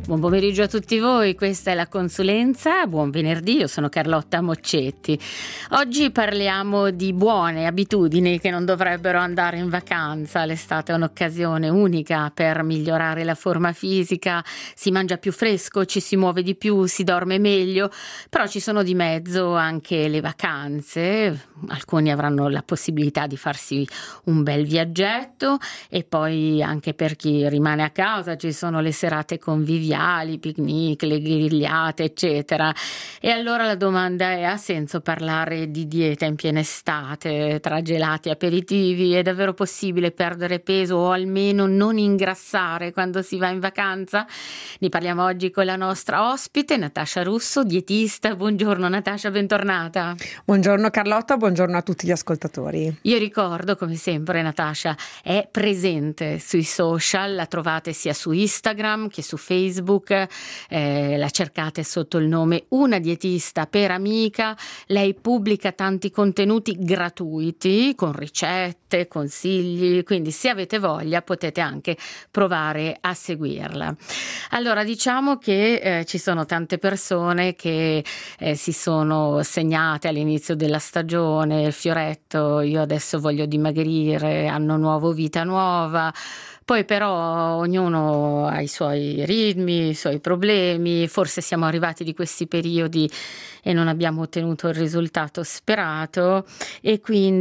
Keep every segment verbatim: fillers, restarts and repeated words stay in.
Buon pomeriggio a tutti voi, questa è la consulenza, buon venerdì, io sono Carlotta Moccetti. Oggi parliamo di buone abitudini che non dovrebbero andare in vacanza. L'estate è un'occasione unica per migliorare la forma fisica, si mangia più fresco, ci si muove di più, si dorme meglio, però ci sono di mezzo anche le vacanze, alcuni avranno la possibilità di farsi un bel viaggetto e poi anche per chi rimane a casa ci sono le serate conviviali, picnic, le grigliate, eccetera. E allora la domanda è: ha senso parlare di dieta in piena estate, tra gelati e aperitivi? È davvero possibile perdere peso o almeno non ingrassare quando si va in vacanza? Ne parliamo oggi con la nostra ospite, Natascia Russo, dietista. Buongiorno Natascia, bentornata. Buongiorno Carlotta, buongiorno a tutti gli ascoltatori. Io ricordo, come sempre, Natascia è presente sui social, la trovate sia su Instagram che su Facebook. Eh, la cercate sotto il nome Una Dietista per Amica. Lei pubblica tanti contenuti gratuiti con ricette, consigli, quindi se avete voglia potete anche provare a seguirla. Allora, diciamo che eh, ci sono tante persone che eh, si sono segnate all'inizio della stagione il fioretto: io adesso voglio dimagrire, anno nuovo, vita nuova. Poi però ognuno ha i suoi ritmi, i suoi problemi, forse siamo arrivati di questi periodi e non abbiamo ottenuto il risultato sperato, e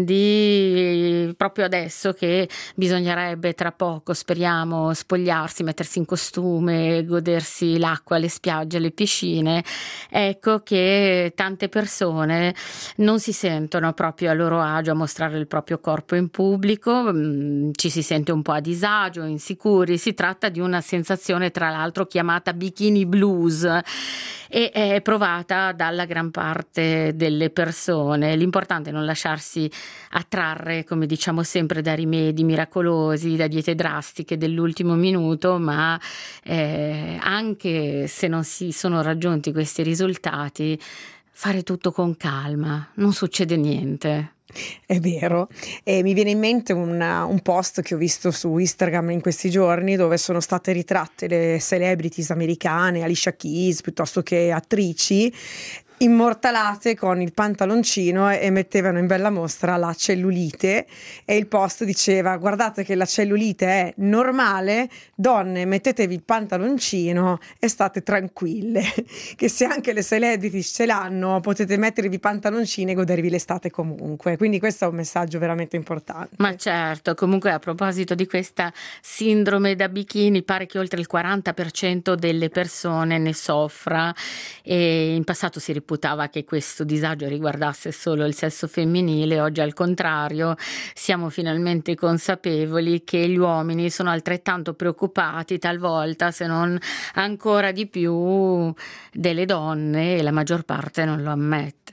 quindi proprio adesso che bisognerebbe tra poco, speriamo, spogliarsi, mettersi in costume, godersi l'acqua, le spiagge, le piscine, ecco che tante persone non si sentono proprio a loro agio a mostrare il proprio corpo in pubblico, ci si sente un po' a disagio, insicuri. Si tratta di una sensazione tra l'altro chiamata bikini blues e è provata dalla gran parte delle persone. L'importante è non lasciarsi attrarre, come diciamo sempre, da rimedi miracolosi, da diete drastiche dell'ultimo minuto, ma eh, anche se non si sono raggiunti questi risultati, fare tutto con calma, non succede niente. È vero, e mi viene in mente una, un post che ho visto su Instagram in questi giorni, dove sono state ritratte le celebrities americane, Alicia Keys piuttosto che attrici, immortalate con il pantaloncino e mettevano in bella mostra la cellulite, e il post diceva: guardate che la cellulite è normale, donne, mettetevi il pantaloncino e state tranquille, che se anche le celebrity ce l'hanno potete mettervi i pantaloncini e godervi l'estate comunque. Quindi questo è un messaggio veramente importante. Ma certo, comunque a proposito di questa sindrome da bikini, pare che oltre il quaranta per cento delle persone ne soffra, e in passato si riputava che questo disagio riguardasse solo il sesso femminile. Oggi al contrario siamo finalmente consapevoli che gli uomini sono altrettanto preoccupati, talvolta se non ancora di più, delle donne, e la maggior parte non lo ammette.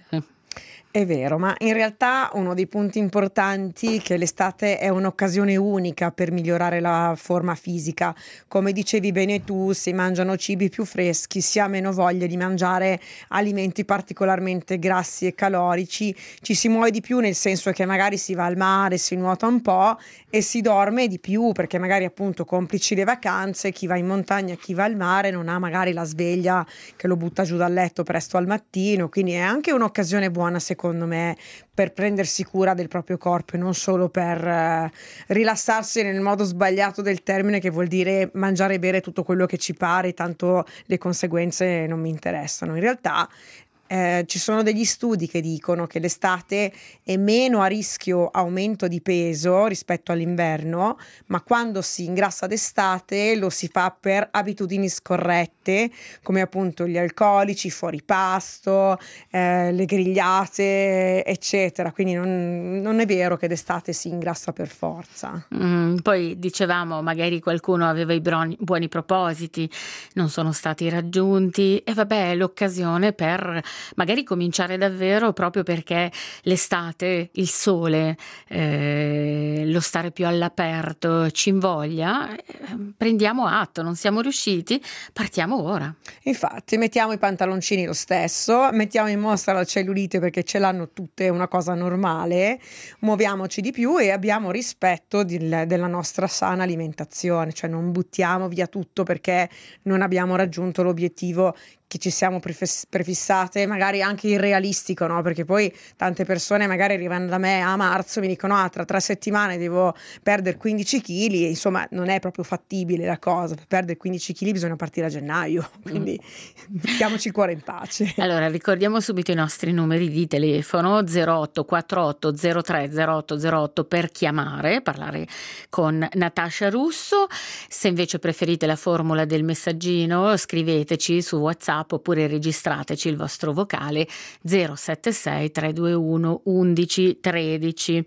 È vero, ma in realtà uno dei punti importanti è che l'estate è un'occasione unica per migliorare la forma fisica. Come dicevi bene tu, si mangiano cibi più freschi, si ha meno voglia di mangiare alimenti particolarmente grassi e calorici, ci si muove di più, nel senso che magari si va al mare, si nuota un po' e si dorme di più, perché magari appunto, complici le vacanze, chi va in montagna, chi va al mare non ha magari la sveglia che lo butta giù dal letto presto al mattino, quindi è anche un'occasione buona secondo secondo me per prendersi cura del proprio corpo e non solo per eh, rilassarsi nel modo sbagliato del termine, che vuol dire mangiare e bere tutto quello che ci pare, tanto le conseguenze non mi interessano. In realtà Eh, ci sono degli studi che dicono che l'estate è meno a rischio aumento di peso rispetto all'inverno, ma quando si ingrassa d'estate lo si fa per abitudini scorrette, come appunto gli alcolici, fuori pasto, eh, le grigliate, eccetera. Quindi non, non è vero che d'estate si ingrassa per forza. Mm, poi dicevamo, magari qualcuno aveva i buoni, buoni propositi, non sono stati raggiunti, e vabbè, è l'occasione per magari cominciare davvero proprio perché l'estate, il sole, eh, lo stare più all'aperto ci invoglia, eh, prendiamo atto, non siamo riusciti, partiamo ora. Infatti mettiamo i pantaloncini lo stesso, mettiamo in mostra la cellulite perché ce l'hanno tutte, è una cosa normale, muoviamoci di più e abbiamo rispetto di, della nostra sana alimentazione, cioè non buttiamo via tutto perché non abbiamo raggiunto l'obiettivo che ci siamo prefis- prefissate, magari anche irrealistico, no? Perché poi tante persone magari arrivano da me a marzo e mi dicono ah, tra tre settimane devo perdere quindici chili, e insomma non è proprio fattibile la cosa, per perdere quindici chili bisogna partire a gennaio, quindi mm. mettiamoci il cuore in pace. Allora ricordiamo subito i nostri numeri di telefono: zero otto quattro otto zero tre zero otto zero otto per chiamare, parlare con Natascia Russo. Se invece preferite la formula del messaggino, scriveteci su WhatsApp oppure registrateci il vostro vocale zero sette sei tre due uno undici tredici.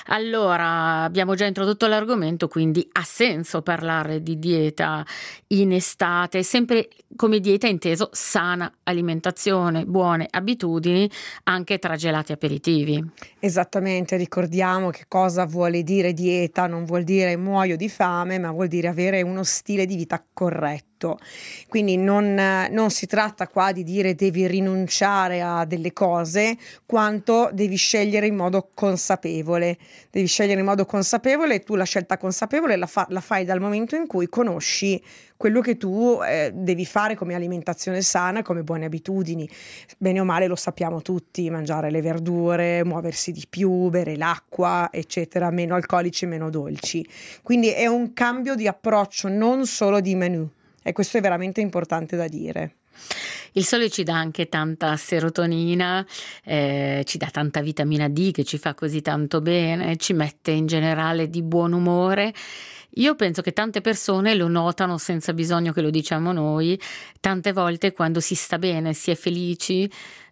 Allora, abbiamo già introdotto l'argomento, quindi ha senso parlare di dieta in estate, sempre come dieta inteso sana alimentazione, buone abitudini anche tra gelati e aperitivi. Esattamente, ricordiamo che cosa vuole dire dieta, non vuol dire muoio di fame, ma vuol dire avere uno stile di vita corretto. Quindi non, non si tratta qua di dire devi rinunciare a delle cose, quanto devi scegliere in modo consapevole. Devi scegliere in modo consapevole e tu la scelta consapevole la, fa, la fai dal momento in cui conosci quello che tu eh, devi fare come alimentazione sana, come buone abitudini. Bene o male lo sappiamo tutti, mangiare le verdure, muoversi di più, bere l'acqua, eccetera, meno alcolici, meno dolci. Quindi è un cambio di approccio, non solo di menù. E questo è veramente importante da dire. Il sole ci dà anche tanta serotonina, eh, ci dà tanta vitamina D che ci fa così tanto bene, ci mette in generale di buon umore. Io penso che tante persone lo notano senza bisogno che lo diciamo noi, tante volte quando si sta bene, si è felici,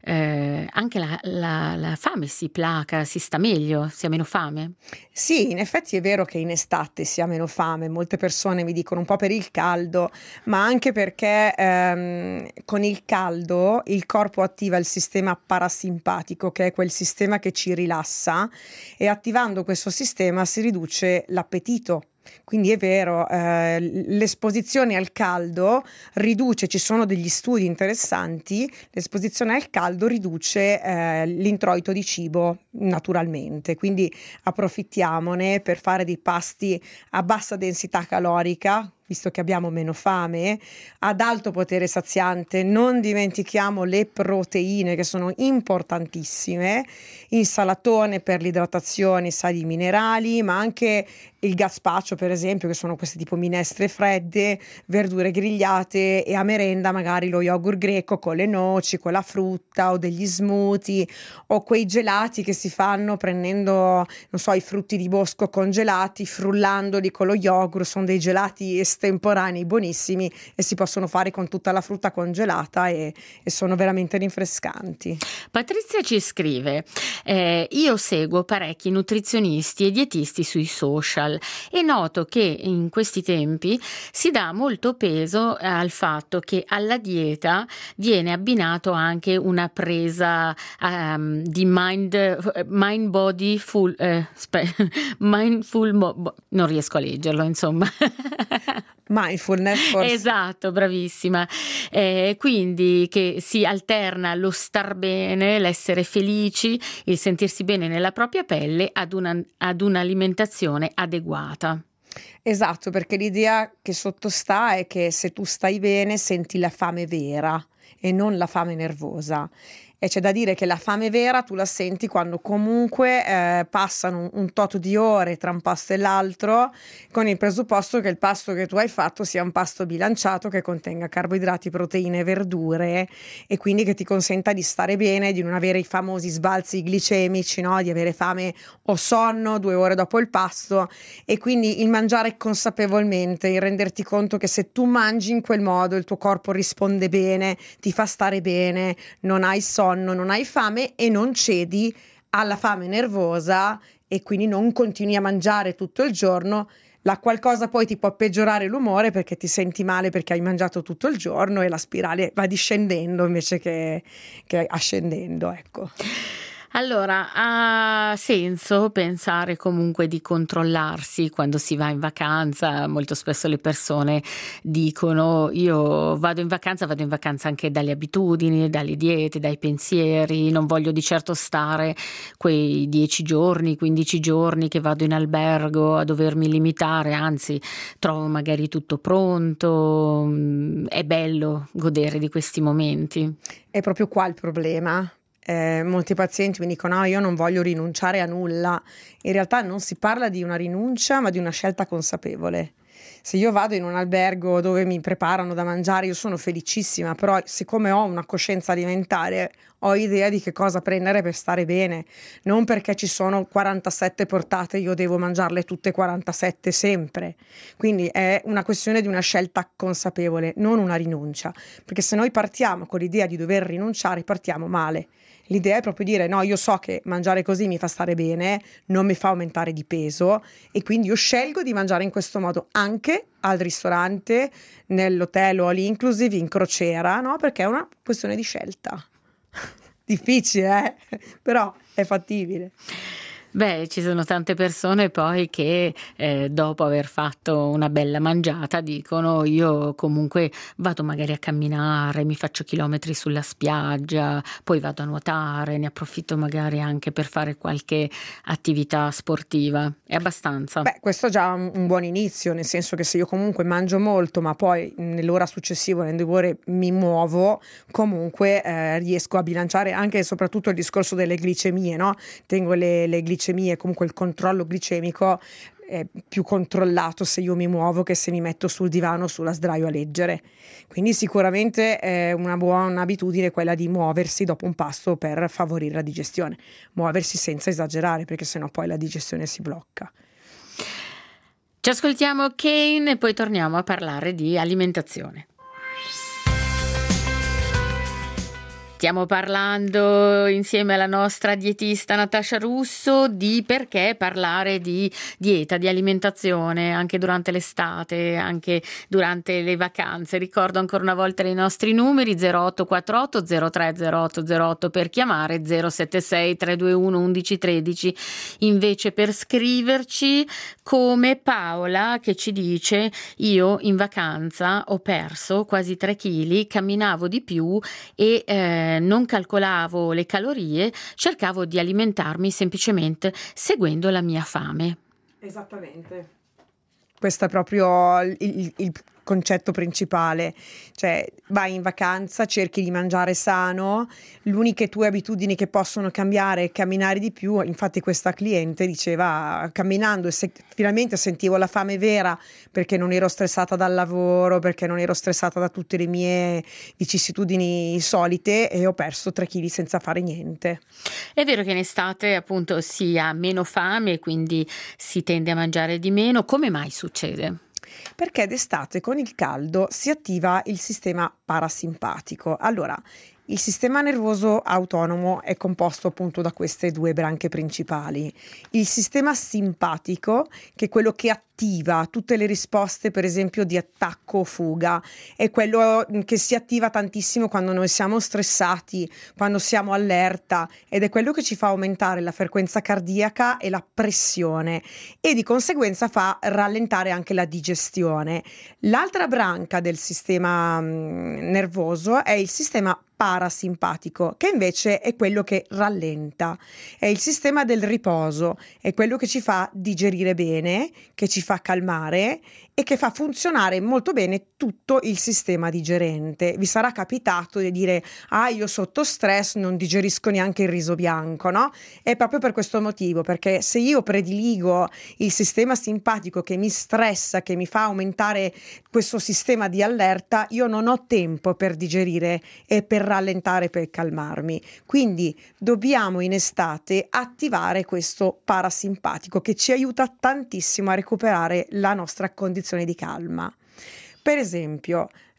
eh, anche la, la, la fame si placa, si sta meglio, si ha meno fame. Sì, in effetti è vero che in estate si ha meno fame, molte persone mi dicono un po' per il caldo, ma anche perché ehm, con il caldo il corpo attiva il sistema parasimpatico, che è quel sistema che ci rilassa, e attivando questo sistema si riduce l'appetito. Quindi è vero, eh, l'esposizione al caldo riduce, ci sono degli studi interessanti, l'esposizione al caldo riduce eh, l'introito di cibo naturalmente, quindi approfittiamone per fare dei pasti a bassa densità calorica, visto che abbiamo meno fame, ad alto potere saziante. Non dimentichiamo le proteine che sono importantissime, insalatone per l'idratazione, sali minerali, ma anche il gazpacho per esempio, che sono queste tipo minestre fredde, verdure grigliate, e a merenda magari lo yogurt greco con le noci, con la frutta, o degli smoothie, o quei gelati che si fanno prendendo, non so, i frutti di bosco congelati, frullandoli con lo yogurt. Sono dei gelati estemporanei buonissimi e si possono fare con tutta la frutta congelata e, e sono veramente rinfrescanti. Patrizia ci scrive: eh, io seguo parecchi nutrizionisti e dietisti sui social e noto che in questi tempi si dà molto peso al fatto che alla dieta viene abbinato anche una presa um, di mind, mind body full eh, spe, mindful mo, non riesco a leggerlo, insomma. Mindfulness forse. Esatto, bravissima. Eh, quindi che si alterna lo star bene, l'essere felici, il sentirsi bene nella propria pelle ad, una, ad un'alimentazione adeguata. Esatto, perché l'idea che sottostà è che se tu stai bene senti la fame vera e non la fame nervosa. E c'è da dire che la fame vera tu la senti quando comunque eh, passano un, un tot di ore tra un pasto e l'altro, con il presupposto che il pasto che tu hai fatto sia un pasto bilanciato, che contenga carboidrati, proteine, verdure, e quindi che ti consenta di stare bene, di non avere i famosi sbalzi glicemici, no? Di avere fame o sonno due ore dopo il pasto. E quindi il mangiare consapevolmente, il renderti conto che se tu mangi in quel modo il tuo corpo risponde bene, ti fa stare bene, non hai sonno, non hai fame e non cedi alla fame nervosa, e quindi non continui a mangiare tutto il giorno La qualcosa poi ti può peggiorare l'umore perché ti senti male perché hai mangiato tutto il giorno e la spirale va discendendo invece che, che ascendendo, ecco. Allora, ha senso pensare comunque di controllarsi quando si va in vacanza? Molto spesso le persone dicono: io vado in vacanza, vado in vacanza anche dalle abitudini, dalle diete, dai pensieri, non voglio di certo stare quei dieci giorni, quindici giorni che vado in albergo a dovermi limitare, anzi trovo magari tutto pronto, mm, è bello godere di questi momenti. È proprio qua il problema. Eh, molti pazienti mi dicono: no, io non voglio rinunciare a nulla. In realtà non si parla di una rinuncia, ma di una scelta consapevole. Se io vado in un albergo dove mi preparano da mangiare, io sono felicissima, però siccome ho una coscienza alimentare, ho idea di che cosa prendere per stare bene, non perché ci sono quarantasette portate, io devo mangiarle tutte quarantasette sempre. Quindi è una questione di una scelta consapevole, non una rinuncia, perché se noi partiamo con l'idea di dover rinunciare, partiamo male. L'idea è proprio dire: no, io so che mangiare così mi fa stare bene, non mi fa aumentare di peso e quindi io scelgo di mangiare in questo modo anche al ristorante, nell'hotel o all inclusive, in crociera, no? Perché è una questione di scelta. Difficile, eh? Però è fattibile. Beh, ci sono tante persone poi che eh, dopo aver fatto una bella mangiata dicono: io comunque vado magari a camminare, mi faccio chilometri sulla spiaggia, poi vado a nuotare, ne approfitto magari anche per fare qualche attività sportiva. È abbastanza. Beh, questo è già un, un buon inizio, nel senso che se io comunque mangio molto, ma poi nell'ora successiva, nelle due ore, mi muovo, comunque eh, riesco a bilanciare anche e soprattutto il discorso delle glicemie, no? Tengo le, le glicemie, comunque il controllo glicemico è più controllato se io mi muovo che se mi metto sul divano o sulla sdraio a leggere. Quindi sicuramente è una buona abitudine quella di muoversi dopo un pasto per favorire la digestione. Muoversi senza esagerare, perché sennò poi la digestione si blocca. Ci ascoltiamo Kane e poi torniamo a parlare di alimentazione. Stiamo parlando insieme alla nostra dietista Natascia Russo di perché parlare di dieta, di alimentazione anche durante l'estate, anche durante le vacanze. Ricordo ancora una volta i nostri numeri: zero otto quattro otto zero tre zero otto zero otto per chiamare, zero sette sei tre due uno uno uno uno tre invece per scriverci, come Paola che ci dice: io in vacanza ho perso quasi tre chili, camminavo di più e eh, non calcolavo le calorie, cercavo di alimentarmi semplicemente seguendo la mia fame. Esattamente. Questo è proprio il, il, il concetto principale, cioè vai in vacanza, cerchi di mangiare sano, le uniche tue abitudini che possono cambiare è camminare di più. Infatti questa cliente diceva: camminando e se, finalmente sentivo la fame vera, perché non ero stressata dal lavoro, perché non ero stressata da tutte le mie vicissitudini solite e ho perso tre chili senza fare niente. È vero che in estate appunto si ha meno fame e quindi si tende a mangiare di meno. Come mai succede? Perché d'estate con il caldo si attiva il sistema parasimpatico. Allora, il sistema nervoso autonomo è composto appunto da queste due branche principali. Il sistema simpatico, che è quello che attiva tutte le risposte, per esempio di attacco o fuga, è quello che si attiva tantissimo quando noi siamo stressati, quando siamo allerta, ed è quello che ci fa aumentare la frequenza cardiaca e la pressione e di conseguenza fa rallentare anche la digestione. L'altra branca del sistema mh, nervoso è il sistema parasimpatico, che invece è quello che rallenta, è il sistema del riposo, è quello che ci fa digerire bene, che ci fa calmare e che fa funzionare molto bene tutto il sistema digerente. Vi sarà capitato di dire: ah, io sotto stress non digerisco neanche il riso bianco, no? È proprio per questo motivo, perché se io prediligo il sistema simpatico che mi stressa, che mi fa aumentare questo sistema di allerta, io non ho tempo per digerire e per rallentare, per calmarmi. Quindi dobbiamo in estate attivare questo parasimpatico che ci aiuta tantissimo a recuperare la nostra condizione di calma. Per esempio,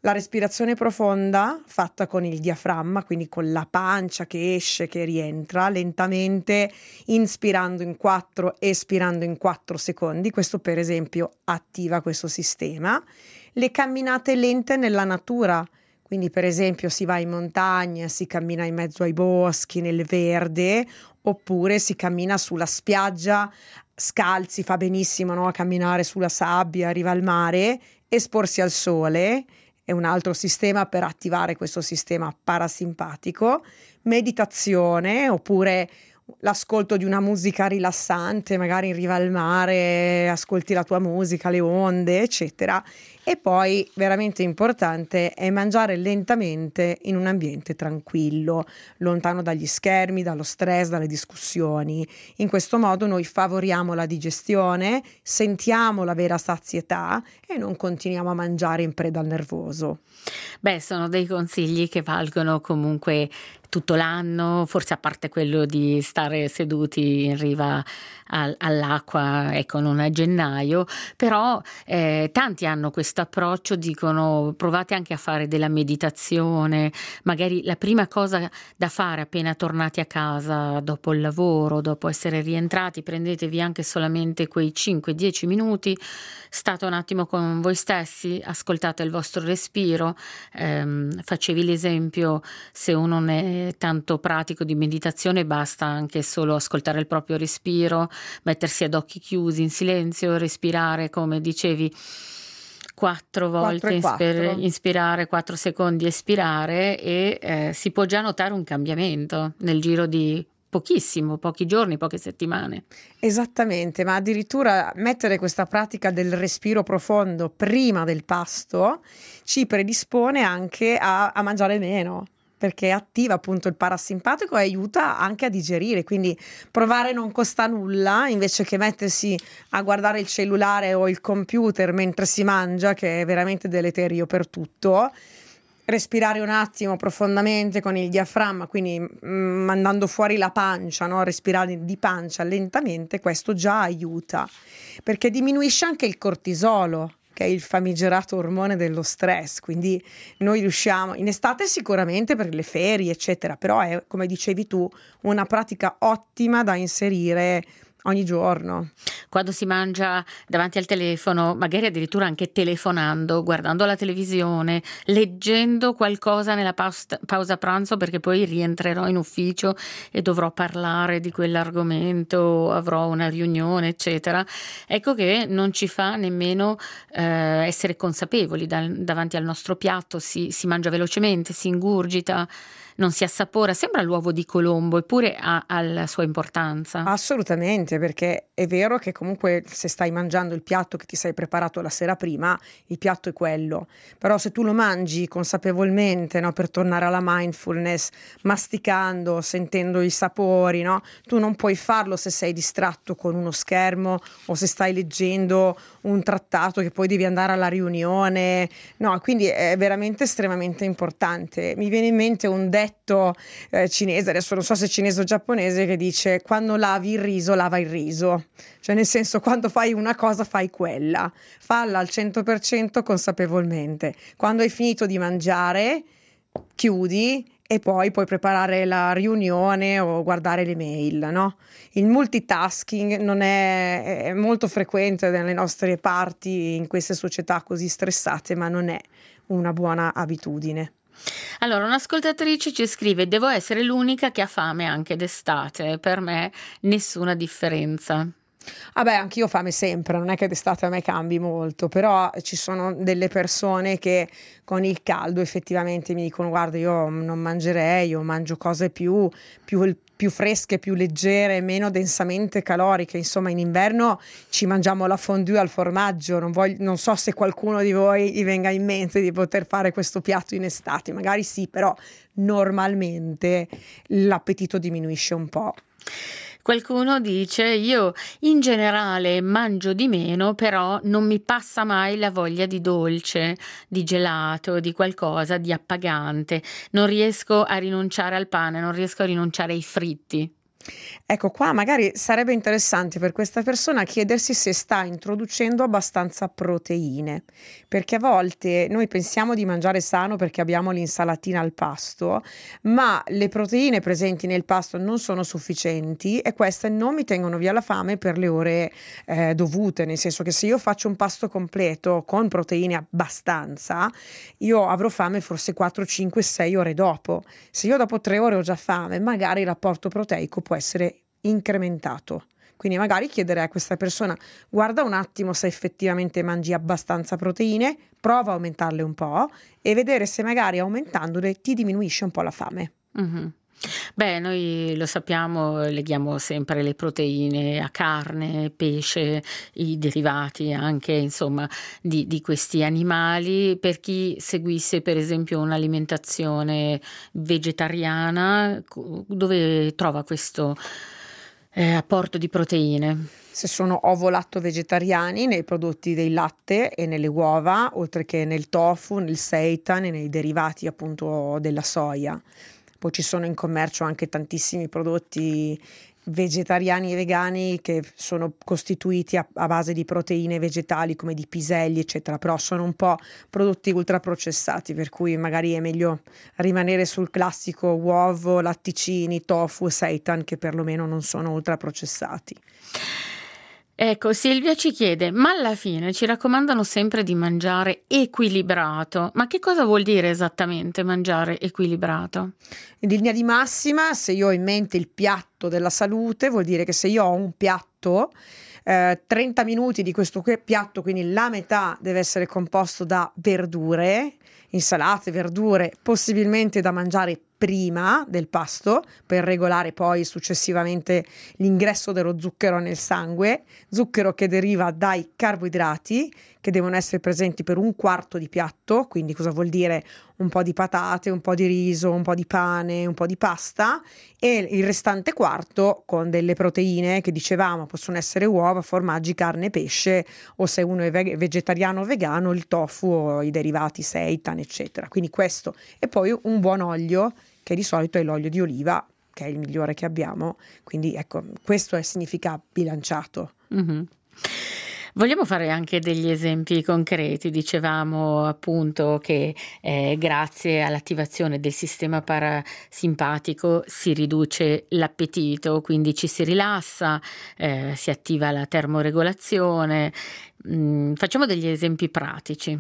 La respirazione profonda fatta con il diaframma, quindi con la pancia che esce, che rientra lentamente, inspirando in quattro, espirando in quattro secondi. Questo per esempio attiva questo sistema. Le camminate lente nella natura, quindi per esempio si va in montagna, si cammina in mezzo ai boschi, nel verde, oppure si cammina sulla spiaggia, scalzi, fa benissimo, no? A camminare sulla sabbia, arriva al mare, esporsi al sole. È un altro sistema per attivare questo sistema parasimpatico. Meditazione, oppure l'ascolto di una musica rilassante, magari in riva al mare, ascolti la tua musica, le onde, eccetera. E poi, veramente importante, è mangiare lentamente in un ambiente tranquillo, lontano dagli schermi, dallo stress, dalle discussioni. In questo modo noi favoriamo la digestione, sentiamo la vera sazietà e non continuiamo a mangiare in preda al nervoso. Beh, sono dei consigli che valgono comunque tutto l'anno, forse a parte quello di stare seduti in riva al, all'acqua, ecco, non a gennaio, però eh, tanti hanno questo approccio, dicono provate anche a fare della meditazione, magari la prima cosa da fare appena tornati a casa dopo il lavoro, dopo essere rientrati, prendetevi anche solamente quei cinque dieci minuti, state un attimo con voi stessi, ascoltate il vostro respiro. Ehm, facevi l'esempio, se uno non è tanto pratico di meditazione, basta anche solo ascoltare il proprio respiro, mettersi ad occhi chiusi in silenzio, respirare come dicevi quattro volte, inspir- inspirare quattro secondi, espirare, e eh, si può già notare un cambiamento nel giro di pochissimo, pochi giorni, poche settimane. Esattamente, ma addirittura mettere questa pratica del respiro profondo prima del pasto ci predispone anche a, a mangiare meno, perché attiva appunto il parasimpatico e aiuta anche a digerire, quindi provare non costa nulla, invece che mettersi a guardare il cellulare o il computer mentre si mangia, che è veramente deleterio per tutto. Respirare un attimo profondamente con il diaframma, quindi mm, mandando fuori la pancia, no? Respirare di pancia lentamente, questo già aiuta, perché diminuisce anche il cortisolo, che è il famigerato ormone dello stress, quindi noi riusciamo, in estate sicuramente per le ferie eccetera, però è, come dicevi tu, una pratica ottima da inserire ogni giorno. Quando si mangia davanti al telefono, magari addirittura anche telefonando, guardando la televisione, leggendo qualcosa nella pausa, pausa pranzo, perché poi rientrerò in ufficio e dovrò parlare di quell'argomento, avrò una riunione, eccetera. Ecco che non ci fa nemmeno eh, essere consapevoli da, davanti al nostro piatto, si, si mangia velocemente, si ingurgita, non si assapora, sembra l'uovo di Colombo, eppure ha, ha la sua importanza. Assolutamente, perché è vero che comunque se stai mangiando il piatto che ti sei preparato la sera prima, il piatto è quello, però se tu lo mangi consapevolmente, no, per tornare alla mindfulness, masticando, sentendo i sapori, no, tu non puoi farlo se sei distratto con uno schermo o se stai leggendo un trattato che poi devi andare alla riunione, no, quindi è veramente estremamente importante. Mi viene in mente un detto eh, cinese, adesso non so se cinese o giapponese, che dice: quando lavi il riso lava il riso, cioè nel senso, quando fai una cosa fai quella, falla al cento per cento consapevolmente, quando hai finito di mangiare chiudi e poi puoi preparare la riunione o guardare le mail, no? Il multitasking non è, è molto frequente nelle nostre parti, in queste società così stressate, ma non è una buona abitudine. Allora, un'ascoltatrice ci scrive: devo essere l'unica che ha fame anche d'estate, per me nessuna differenza. Ah beh, anch'io ho fame sempre, non è che d'estate a me cambi molto, però ci sono delle persone che con il caldo effettivamente mi dicono: guarda, io non mangerei, io mangio cose più, più, più fresche, più leggere, meno densamente caloriche. Insomma, in inverno ci mangiamo la fondue al formaggio, non, voglio, non so se qualcuno di voi gli venga in mente di poter fare questo piatto in estate, magari sì, però normalmente l'appetito diminuisce un po'. Qualcuno dice: io in generale mangio di meno, però non mi passa mai la voglia di dolce, di gelato, di qualcosa di appagante. Non riesco a rinunciare al pane, non riesco a rinunciare ai fritti. Ecco, qua magari sarebbe interessante per questa persona chiedersi se sta introducendo abbastanza proteine, perché a volte noi pensiamo di mangiare sano perché abbiamo l'insalatina al pasto, ma le proteine presenti nel pasto non sono sufficienti e queste non mi tengono via la fame per le ore eh, dovute, nel senso che se io faccio un pasto completo con proteine abbastanza, io avrò fame forse quattro, cinque, sei ore dopo. Se io dopo tre ore ho già fame, magari l'apporto proteico può essere incrementato. Quindi magari chiedere a questa persona: guarda un attimo se effettivamente mangi abbastanza proteine, prova a aumentarle un po' e vedere se magari aumentandole ti diminuisce un po' la fame. Mh-mh. Beh, noi lo sappiamo, leghiamo sempre le proteine a carne, pesce, i derivati anche, insomma, di di questi animali. Per chi seguisse per esempio un'alimentazione vegetariana, co dove trova questo, ehm, apporto di proteine? Se sono ovo-latto vegetariani, nei prodotti del latte e nelle uova, oltre che nel tofu, nel seitan e nei derivati appunto della soia. Poi ci sono in commercio anche tantissimi prodotti vegetariani e vegani che sono costituiti a, a base di proteine vegetali come di piselli, eccetera, però sono un po' prodotti ultraprocessati, per cui magari è meglio rimanere sul classico uovo, latticini, tofu, seitan, che perlomeno non sono ultraprocessati. Ecco, Silvia ci chiede: ma alla fine ci raccomandano sempre di mangiare equilibrato. Ma che cosa vuol dire esattamente mangiare equilibrato? In linea di massima, se io ho in mente il piatto della salute, vuol dire che se io ho un piatto, eh, trenta minuti di questo que- piatto, quindi la metà deve essere composto da verdure, insalate, verdure, possibilmente da mangiare prima del pasto per regolare poi successivamente l'ingresso dello zucchero nel sangue, zucchero che deriva dai carboidrati che devono essere presenti per un quarto di piatto, quindi cosa vuol dire? Un po' di patate, un po' di riso, un po' di pane, un po' di pasta, e il restante quarto con delle proteine che dicevamo possono essere uova, formaggi, carne, pesce, o se uno è veg- vegetariano o vegano, il tofu o i derivati seitan, eccetera. Quindi questo, e poi un buon olio, che di solito è l'olio di oliva, che è il migliore che abbiamo. Quindi ecco, questo è, significa bilanciato. Mh-mh. Vogliamo fare anche degli esempi concreti. Dicevamo appunto che, ehm, grazie all'attivazione del sistema parasimpatico si riduce l'appetito, quindi ci si rilassa, ehm, si attiva la termoregolazione. Mhmm, facciamo degli esempi pratici.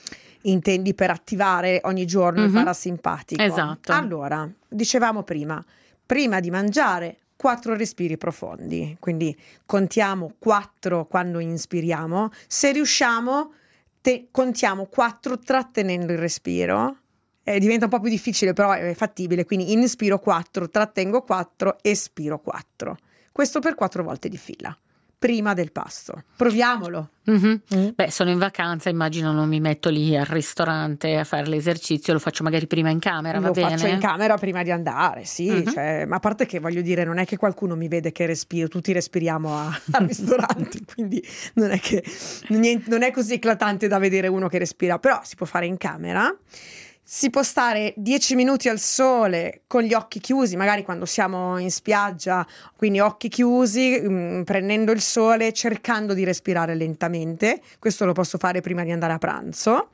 Intendi per attivare ogni giorno il Mh-mh. parasimpatico? Esatto. Allora, dicevamo prima, prima di mangiare quattro respiri profondi, quindi contiamo quattro quando inspiriamo, se riusciamo te- contiamo quattro trattenendo il respiro. Eh, diventa un po' più difficile, però è fattibile, quindi inspiro quattro, trattengo quattro, espiro quattro. Questo per quattro volte di fila, prima del pasto. Proviamolo. Mh-mh. Mm? Beh, sono in vacanza, immagino non mi metto lì al ristorante a fare l'esercizio, lo faccio magari prima in camera, va Lo faccio in bene? camera prima di andare, sì, Mh-mh. cioè, ma a parte che voglio dire, non è che qualcuno mi vede che respiro, tutti respiriamo a- al ristorante, quindi non è che nien- non è così eclatante da vedere uno che respira, però si può fare in camera. Si può stare dieci minuti al sole con gli occhi chiusi, magari quando siamo in spiaggia, quindi occhi chiusi, mh, prendendo il sole, cercando di respirare lentamente. Questo lo posso fare prima di andare a pranzo.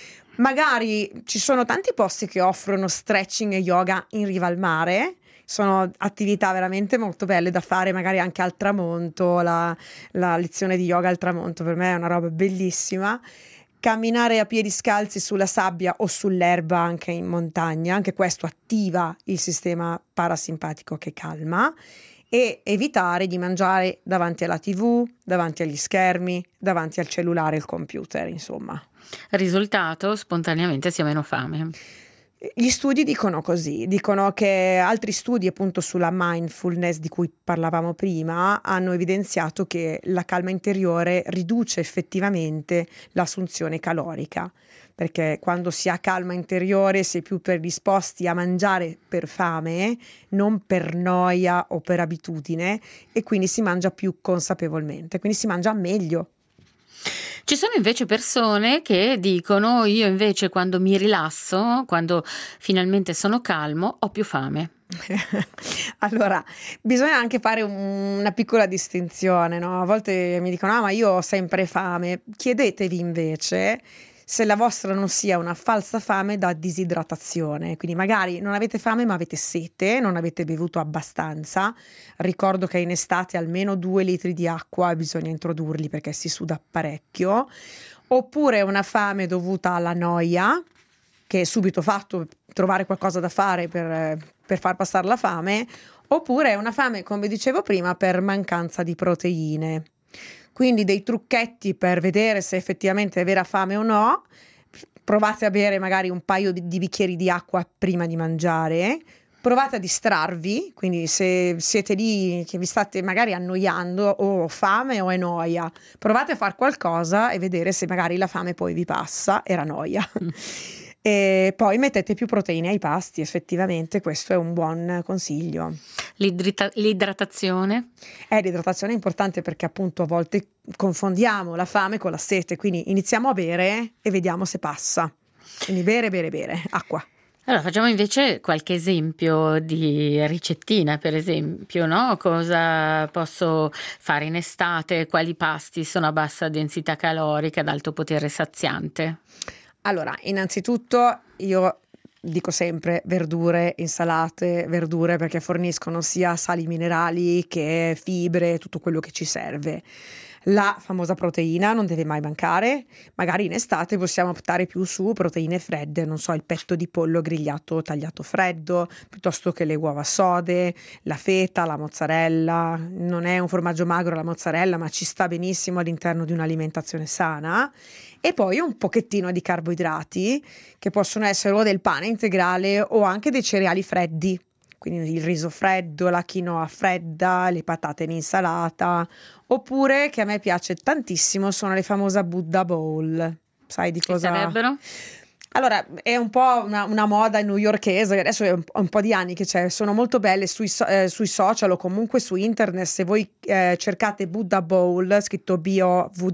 Magari ci sono tanti posti che offrono stretching e yoga in riva al mare. Sono attività veramente molto belle da fare, magari anche al tramonto, la, la lezione di yoga al tramonto per me è una roba bellissima. Camminare a piedi scalzi sulla sabbia o sull'erba anche in montagna, anche questo attiva il sistema parasimpatico che calma, e evitare di mangiare davanti alla tivù, davanti agli schermi, davanti al cellulare e al computer, insomma. Risultato: spontaneamente si ha meno fame. Gli studi dicono così, dicono che altri studi appunto sulla mindfulness di cui parlavamo prima hanno evidenziato che la calma interiore riduce effettivamente l'assunzione calorica, perché quando si ha calma interiore si è più predisposti a mangiare per fame, non per noia o per abitudine, e quindi si mangia più consapevolmente, quindi si mangia meglio. Ci sono invece persone che dicono: io invece quando mi rilasso, quando finalmente sono calmo, ho più fame. Allora, bisogna anche fare un- una piccola distinzione, no? A volte mi dicono: ah, ma io ho sempre fame. Chiedetevi invece se la vostra non sia una falsa fame da disidratazione. Quindi magari non avete fame, ma avete sete, non avete bevuto abbastanza. Ricordo che in estate almeno due litri di acqua bisogna introdurli perché si suda parecchio. Oppure una fame dovuta alla noia, che è subito fatto, trovare qualcosa da fare per, per far passare la fame, oppure è una fame, come dicevo prima, per mancanza di proteine. Quindi dei trucchetti per vedere se effettivamente è vera fame o no: provate a bere magari un paio di, di bicchieri di acqua prima di mangiare. Provate a distrarvi, quindi se siete lì che vi state magari annoiando, o fame o è noia, provate a fare qualcosa e vedere se magari la fame poi vi passa, era noia. E poi mettete più proteine ai pasti, effettivamente questo è un buon consiglio. L'idrita- l'idratazione? Eh, l'idratazione è importante perché appunto a volte confondiamo la fame con la sete, quindi iniziamo a bere e vediamo se passa. Quindi bere, bere, bere, acqua. Allora, facciamo invece qualche esempio di ricettina, per esempio, no? Cosa posso fare in estate? Quali pasti sono a bassa densità calorica, ad alto potere saziante? Allora, innanzitutto io dico sempre verdure, insalate, verdure, perché forniscono sia sali minerali che fibre, tutto quello che ci serve. La famosa proteina non deve mai mancare. Magari in estate possiamo optare più su proteine fredde, non so, il petto di pollo grigliato tagliato freddo, piuttosto che le uova sode, la feta, la mozzarella. Non è un formaggio magro la mozzarella, ma ci sta benissimo all'interno di un'alimentazione sana. E poi un pochettino di carboidrati, che possono essere o del pane integrale o anche dei cereali freddi. Quindi il riso freddo, la quinoa fredda, le patate in insalata. Oppure, che a me piace tantissimo, sono le famose Buddha Bowl. Sai di Che cosa? sarebbero? Allora, è un po' una, una moda newyorkese, adesso è un, un po' di anni che c'è, sono molto belle sui, so- eh, sui social o comunque su internet. Se voi eh, cercate Buddha Bowl, scritto B O W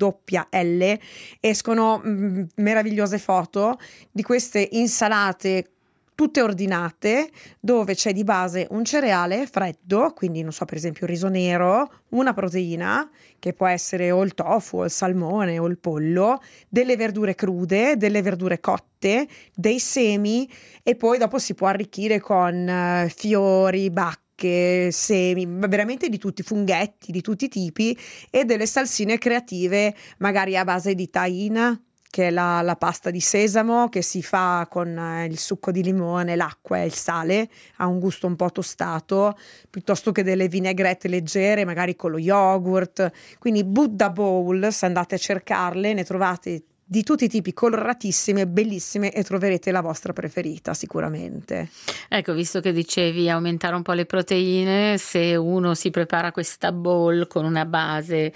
L, escono mh, meravigliose foto di queste insalate tutte ordinate, dove c'è di base un cereale freddo, quindi non so, per esempio il riso nero, una proteina, che può essere o il tofu o il salmone o il pollo, delle verdure crude, delle verdure cotte, dei semi, e poi dopo si può arricchire con eh, fiori, bacche, semi, veramente di tutti, funghetti di tutti i tipi, e delle salsine creative magari a base di tahina, che è la, la pasta di sesamo che si fa con eh, il succo di limone, l'acqua e il sale, ha un gusto un po' tostato, piuttosto che delle vinaigrette leggere, magari con lo yogurt. Quindi Buddha Bowl, se andate a cercarle, ne trovate di tutti i tipi, coloratissime, bellissime, e troverete la vostra preferita sicuramente. Ecco, visto che dicevi aumentare un po' le proteine, se uno si prepara questa bowl con una base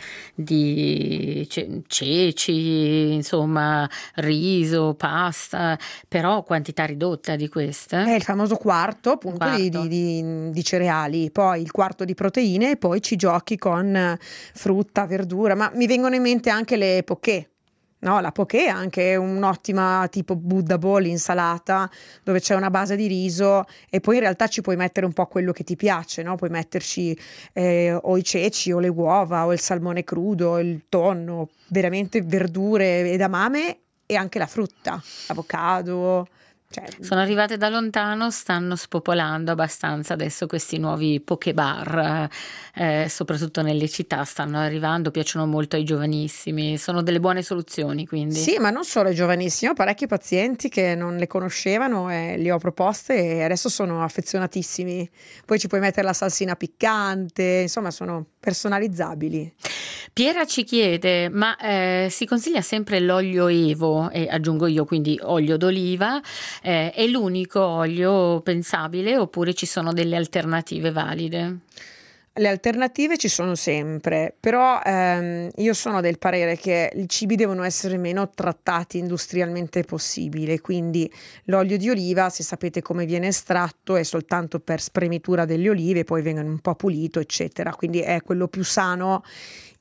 di ce- ceci, insomma, riso, pasta, però quantità ridotta di È queste, il famoso quarto, un appunto, di, di- quarto. di- di cereali, poi il quarto di proteine, e poi ci giochi con eh, frutta, verdura, ma mi vengono in mente anche le poké. No, la poké è anche un'ottima tipo Buddha bowl, insalata, dove c'è una base di riso, e poi in realtà ci puoi mettere un po' quello che ti piace, no? Puoi metterci eh, o i ceci o le uova o il salmone crudo, il tonno, veramente verdure, edamame, e anche la frutta, avocado, cioè. Sono arrivate da lontano, stanno spopolando abbastanza adesso questi nuovi poké bar, eh, soprattutto nelle città stanno arrivando, piacciono molto ai giovanissimi, sono delle buone soluzioni, quindi. Sì, ma non solo i giovanissimi, ho parecchi pazienti che non le conoscevano e li ho proposte e adesso sono affezionatissimi. Poi ci puoi mettere la salsina piccante, insomma, sono personalizzabili. Piera ci chiede, ma eh, si consiglia sempre l'olio Evo, e aggiungo io quindi olio d'oliva, eh, è l'unico olio pensabile oppure ci sono delle alternative valide? Le alternative ci sono sempre, però ehm, io sono del parere che i cibi devono essere meno trattati industrialmente possibile, quindi l'olio di oliva, se sapete come viene estratto, è soltanto per spremitura delle olive, poi viene un po' pulito, eccetera, quindi è quello più sano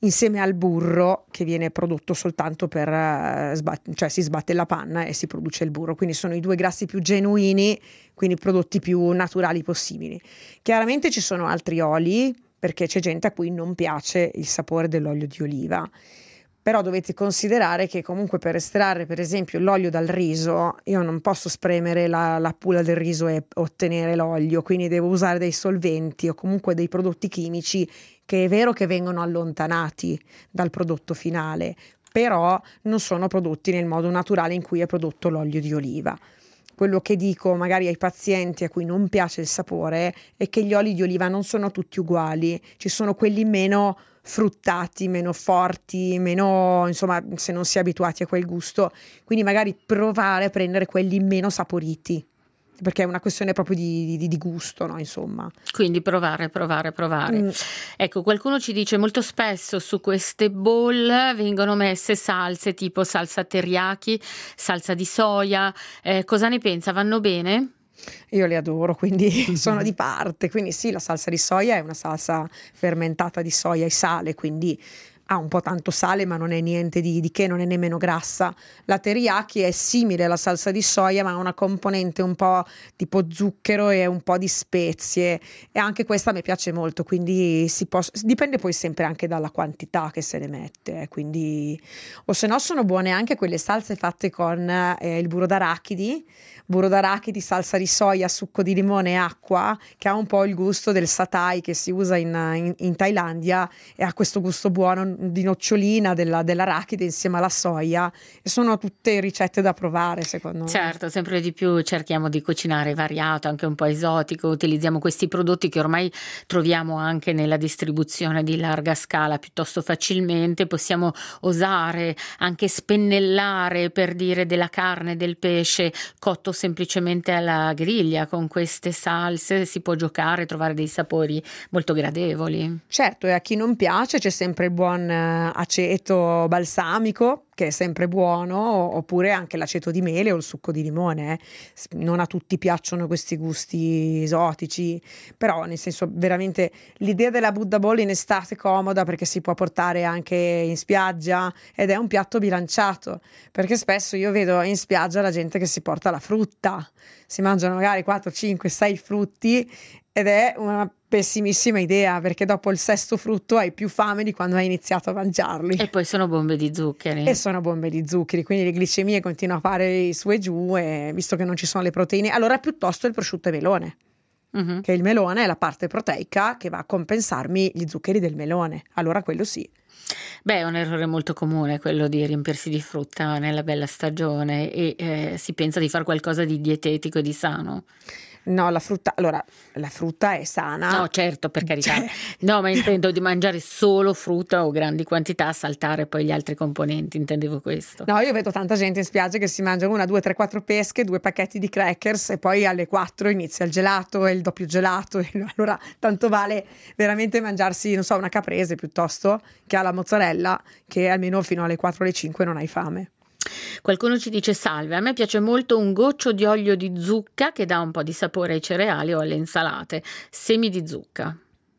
insieme al burro che viene prodotto soltanto per, eh, sbat- cioè si sbatte la panna e si produce il burro, quindi sono i due grassi più genuini, quindi prodotti più naturali possibili. Chiaramente ci sono altri oli, perché c'è gente a cui non piace il sapore dell'olio di oliva, però dovete considerare che comunque per estrarre per esempio l'olio dal riso io non posso spremere la, la pulla del riso e ottenere l'olio, quindi devo usare dei solventi o comunque dei prodotti chimici che è vero che vengono allontanati dal prodotto finale, però non sono prodotti nel modo naturale in cui è prodotto l'olio di oliva. Quello che dico magari ai pazienti a cui non piace il sapore è che gli oli di oliva non sono tutti uguali, ci sono quelli meno fruttati, meno forti, meno, insomma, se non si è abituati a quel gusto, quindi magari provare a prendere quelli meno saporiti, perché è una questione proprio di, di, di gusto, no? Insomma. Quindi provare, provare, provare. Mm. Ecco, qualcuno ci dice molto spesso su queste bowl vengono messe salse tipo salsa teriyaki, salsa di soia, eh, cosa ne pensa? Vanno bene? Io le adoro, quindi sono di parte. Quindi sì, la salsa di soia è una salsa fermentata di soia e sale, quindi ha un po' tanto sale, ma non è niente di, di che, non è nemmeno grassa. La teriyaki è simile alla salsa di soia, ma ha una componente un po' tipo zucchero e un po' di spezie, e anche questa mi piace molto, quindi si può, dipende poi sempre anche dalla quantità che se ne mette, eh, quindi o se no sono buone anche quelle salse fatte con eh, il burro d'arachidi, burro d'arachidi, salsa di soia, succo di limone e acqua, che ha un po' il gusto del satay che si usa in, in, in Thailandia, e ha questo gusto buono di nocciolina della, dell'arachide insieme alla soia, e sono tutte ricette da provare secondo me. Certo, sempre di più cerchiamo di cucinare variato, anche un po' esotico, utilizziamo questi prodotti che ormai troviamo anche nella distribuzione di larga scala piuttosto facilmente, possiamo osare anche spennellare, per dire, della carne, del pesce cotto semplicemente alla griglia. Con queste salse si può giocare, trovare dei sapori molto gradevoli. Certo, e a chi non piace c'è sempre il buon eh, aceto balsamico, che è sempre buono, oppure anche l'aceto di mele o il succo di limone. eh. Non a tutti piacciono questi gusti esotici, però nel senso veramente l'idea della Buddha Bowl in estate è comoda perché si può portare anche in spiaggia ed è un piatto bilanciato, perché spesso io vedo in spiaggia la gente che si porta la frutta, si mangiano magari quattro, cinque, sei frutti, ed è una pessimissima idea, perché dopo il sesto frutto hai più fame di quando hai iniziato a mangiarli. E poi sono bombe di zuccheri. E sono bombe di zuccheri, quindi le glicemie continuano a fare su e giù, e visto che non ci sono le proteine, allora piuttosto il prosciutto e melone, uh-huh. che il melone è la parte proteica che va a compensarmi gli zuccheri del melone, allora quello sì. Beh, è un errore molto comune quello di riempirsi di frutta nella bella stagione, e eh, si pensa di fare qualcosa di dietetico e di sano. No, la frutta, allora, la frutta è sana. No, certo, per carità. Cioè... No, ma intendo di mangiare solo frutta o grandi quantità, saltare poi gli altri componenti, intendevo questo. No, io vedo tanta gente in spiaggia che si mangia una, due, tre, quattro pesche, due pacchetti di crackers, e poi alle quattro inizia il gelato e il doppio gelato. E allora tanto vale veramente mangiarsi, non so, una caprese piuttosto che ha la mozzarella, che almeno fino alle quattro, alle cinque non hai fame. Qualcuno ci dice: salve, a me piace molto un goccio di olio di zucca che dà un po' di sapore ai cereali o alle insalate, semi di zucca.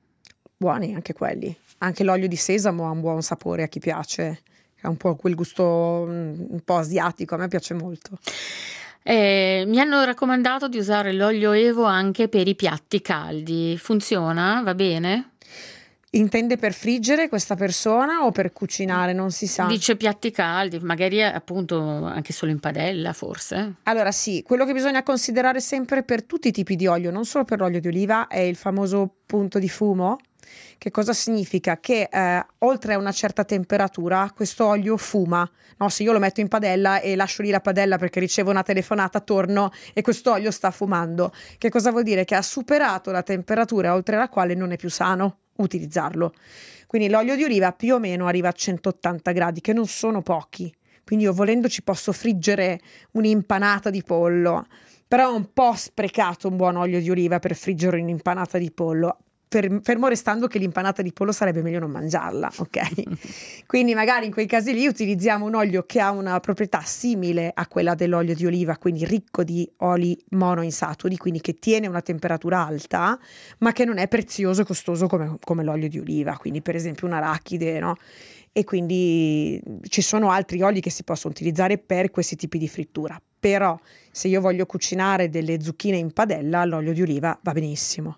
Buoni anche quelli, anche l'olio di sesamo ha un buon sapore a chi piace, ha un po' quel gusto un po' asiatico, a me piace molto. Eh, mi hanno raccomandato di usare l'olio Evo anche per i piatti caldi, funziona? Va bene? Intende per friggere questa persona o per cucinare? Non si sa. Dice piatti caldi, magari appunto anche solo in padella forse. Allora sì, quello che bisogna considerare sempre per tutti i tipi di olio, non solo per l'olio di oliva, è il famoso punto di fumo. Che cosa significa? Che eh, oltre a una certa temperatura questo olio fuma. No, se io lo metto in padella e lascio lì la padella perché ricevo una telefonata, torno e questo olio sta fumando. Che cosa vuol dire? Che ha superato la temperatura oltre la quale non è più sano utilizzarlo. Quindi l'olio di oliva più o meno arriva a centottanta gradi, che non sono pochi. Quindi io volendo ci posso friggere un'impanata di pollo, però è un po' sprecato un buon olio di oliva per friggere un'impanata di pollo. fer- fermo restando che l'impanata di pollo sarebbe meglio non mangiarla, ok? Quindi magari in quei casi lì utilizziamo un olio che ha una proprietà simile a quella dell'olio di oliva, quindi ricco di oli monoinsaturi, quindi che tiene una temperatura alta, ma che non è prezioso e costoso come, come l'olio di oliva, quindi per esempio un arachide, no? E quindi ci sono altri oli che si possono utilizzare per questi tipi di frittura, però se io voglio cucinare delle zucchine in padella, l'olio di oliva va benissimo.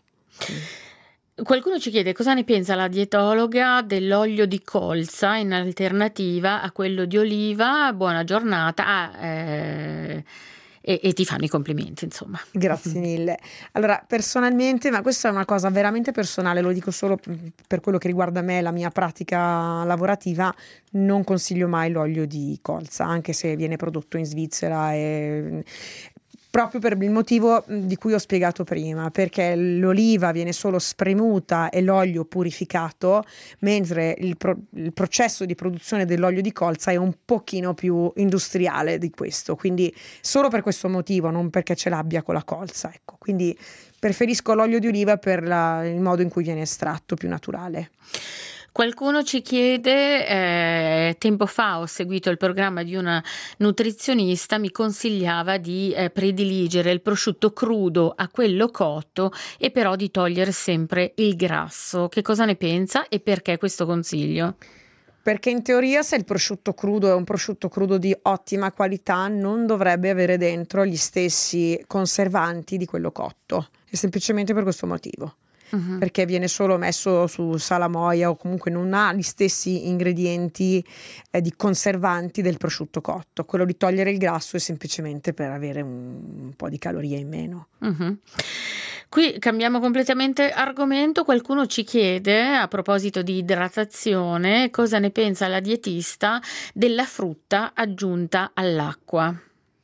Qualcuno ci chiede cosa ne pensa la dietologa dell'olio di colza in alternativa a quello di oliva. Buona giornata. Ah, eh, e, e ti fanno i complimenti, insomma. Grazie mille. Allora, personalmente, ma questa è una cosa veramente personale, lo dico solo per quello che riguarda me, la mia pratica lavorativa, non consiglio mai l'olio di colza, anche se viene prodotto in Svizzera e proprio per il motivo di cui ho spiegato prima, perché l'oliva viene solo spremuta e l'olio purificato, mentre il, pro- il processo di produzione dell'olio di colza è un pochino più industriale di questo, quindi solo per questo motivo, non perché ce l'abbia con la colza, ecco. Quindi preferisco l'olio di oliva per la- il modo in cui viene estratto, più naturale. Qualcuno ci chiede, eh, tempo fa ho seguito il programma di una nutrizionista, mi consigliava di eh, prediligere il prosciutto crudo a quello cotto e però di togliere sempre il grasso. Che cosa ne pensa e perché questo consiglio? Perché in teoria se il prosciutto crudo è un prosciutto crudo di ottima qualità non dovrebbe avere dentro gli stessi conservanti di quello cotto, è semplicemente per questo motivo. Uh-huh. Perché viene solo messo su salamoia o comunque non ha gli stessi ingredienti eh, di conservanti del prosciutto cotto. Quello di togliere il grasso è semplicemente per avere un, un po' di calorie in meno. Uh-huh. Qui cambiamo completamente argomento. Qualcuno ci chiede, a proposito di idratazione, cosa ne pensa la dietista della frutta aggiunta all'acqua.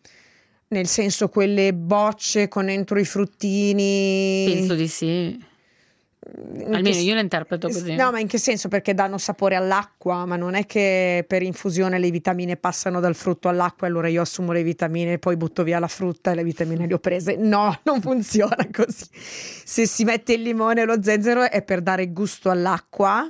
Nel senso, quelle bocce con dentro i fruttini? Penso di sì. Almeno che, io la interpreto così. No, ma in che senso? Perché danno sapore all'acqua, ma non è che per infusione le vitamine passano dal frutto all'acqua e allora io assumo le vitamine e poi butto via la frutta e le vitamine le ho prese. No, non funziona così. Se si mette il limone e lo zenzero è per dare gusto all'acqua,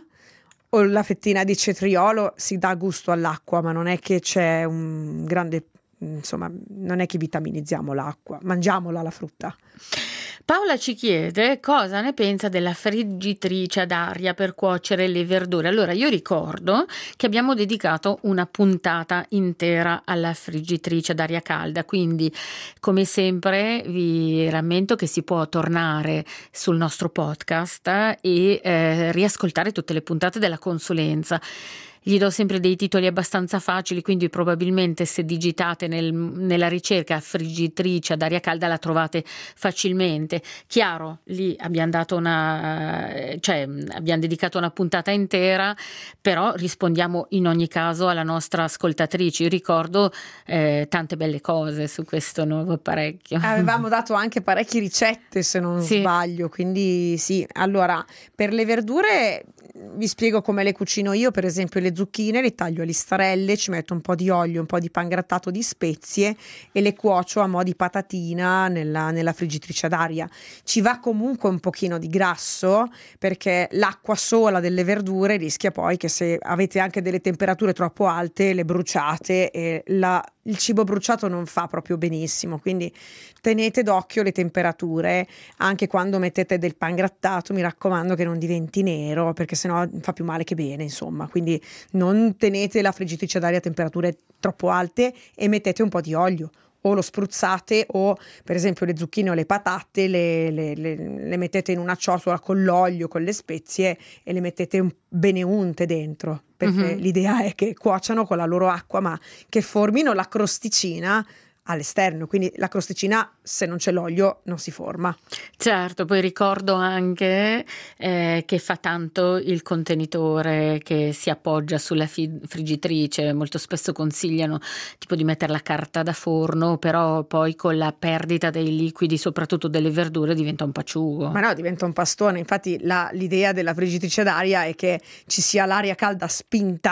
o la fettina di cetriolo si dà gusto all'acqua, ma non è che c'è un grande, insomma, non è che vitaminizziamo l'acqua, mangiamola la frutta. Paola ci chiede cosa ne pensa della friggitrice ad aria per cuocere le verdure. Allora, io ricordo che abbiamo dedicato una puntata intera alla friggitrice ad aria calda, quindi come sempre vi rammento che si può tornare sul nostro podcast e eh, riascoltare tutte le puntate della consulenza. Gli do sempre dei titoli abbastanza facili, quindi probabilmente se digitate nel, nella ricerca friggitrice ad aria calda la trovate facilmente. Chiaro, lì abbiamo dato una, cioè abbiamo dedicato una puntata intera, però rispondiamo in ogni caso alla nostra ascoltatrice. Io ricordo eh, tante belle cose su questo nuovo apparecchio. Avevamo dato anche parecchie ricette, se non sì. sbaglio, quindi sì. Allora, per le verdure vi spiego come le cucino io. Per esempio le zucchine le taglio a listarelle, ci metto un po' di olio, un po' di pangrattato di spezie e le cuocio a mo' di patatina nella, nella friggitrice ad aria. Ci va comunque un pochino di grasso perché l'acqua sola delle verdure rischia poi che se avete anche delle temperature troppo alte le bruciate e la, il cibo bruciato non fa proprio benissimo, quindi tenete d'occhio le temperature anche quando mettete del pangrattato, mi raccomando che non diventi nero perché sennò fa più male che bene, insomma. Quindi non tenete la friggitrice ad aria a temperature troppo alte e mettete un po' di olio o lo spruzzate o per esempio le zucchine o le patate le, le, le, le mettete in una ciotola con l'olio, con le spezie e le mettete un, bene unte dentro perché uh-huh. l'idea è che cuociano con la loro acqua ma che formino la crosticina all'esterno, quindi la crosticina se non c'è l'olio non si forma. Certo, poi ricordo anche eh, che fa tanto il contenitore che si appoggia sulla fi- friggitrice, molto spesso consigliano tipo di mettere la carta da forno, però poi con la perdita dei liquidi, soprattutto delle verdure, diventa un paciugo. Ma no, diventa un pastone, infatti la, l'idea della friggitrice d'aria è che ci sia l'aria calda spinta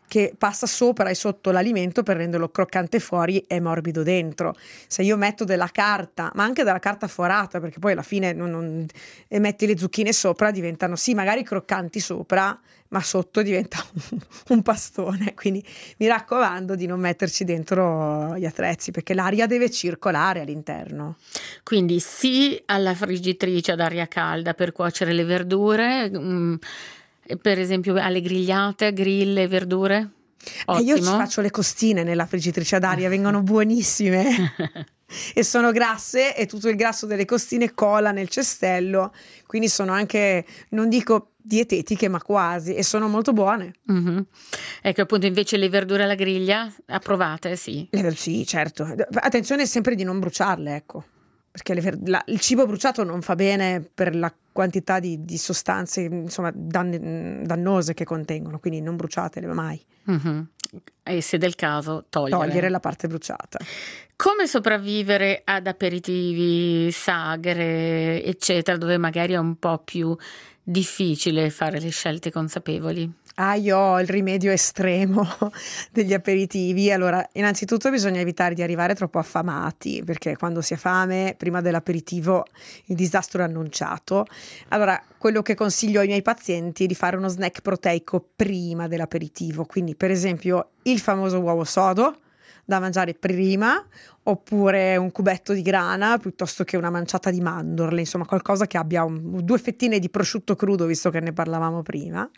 che passa sopra e sotto l'alimento per renderlo croccante fuori e morbido dentro. Se io metto della carta, ma anche della carta forata, perché poi alla fine non, non, e metti le zucchine sopra, diventano sì magari croccanti sopra, ma sotto diventa un, un pastone. Quindi mi raccomando di non metterci dentro gli attrezzi, perché l'aria deve circolare all'interno. Quindi sì alla friggitrice ad aria calda per cuocere le verdure, mh, per esempio alle grigliate, grill e verdure? Eh, io ci Ottimo. faccio le costine nella friggitrice ad aria, vengono buonissime e sono grasse e tutto il grasso delle costine cola nel cestello, quindi sono anche, non dico dietetiche, ma quasi, e sono molto buone. Mm-hmm. Ecco, appunto, invece le verdure alla griglia approvate, sì. Le, sì, certo. Attenzione sempre di non bruciarle, ecco, perché le ver- la- il cibo bruciato non fa bene per la quantità di, di sostanze, insomma, danne- dannose che contengono, quindi non bruciatele mai. Mm-hmm. E se del caso togliere. Togliere la parte bruciata. Come sopravvivere ad aperitivi, sagre, eccetera, dove magari è un po' più difficile fare le scelte consapevoli? Ah, io ho il rimedio estremo degli aperitivi. Allora, innanzitutto bisogna evitare di arrivare troppo affamati, perché quando si ha fame, prima dell'aperitivo, il disastro è annunciato. Allora, quello che consiglio ai miei pazienti è di fare uno snack proteico prima dell'aperitivo. Quindi, per esempio, il famoso uovo sodo da mangiare prima, oppure un cubetto di grana piuttosto che una manciata di mandorle, insomma, qualcosa che abbia un, due fettine di prosciutto crudo, visto che ne parlavamo prima.